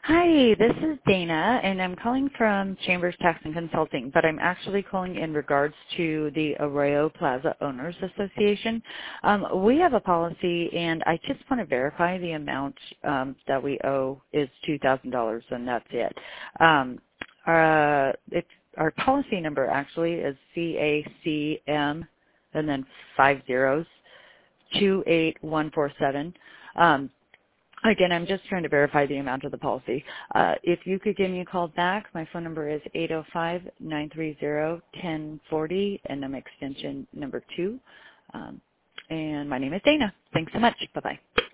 Hi, this is Dana, and I'm calling from Chambers Tax and Consulting, but I'm actually calling in regards to the Arroyo Plaza Owners Association. We have a policy, and I just want to verify the amount that we owe is $2,000, and that's it. Our policy number actually is CACM, and then 5 zeros, 28147. Again, I'm just trying to verify the amount of the policy. If you could give me a call back, my phone number is 805-930-1040, and I'm extension number 2. And my name is Dana. Thanks so much. Bye-bye.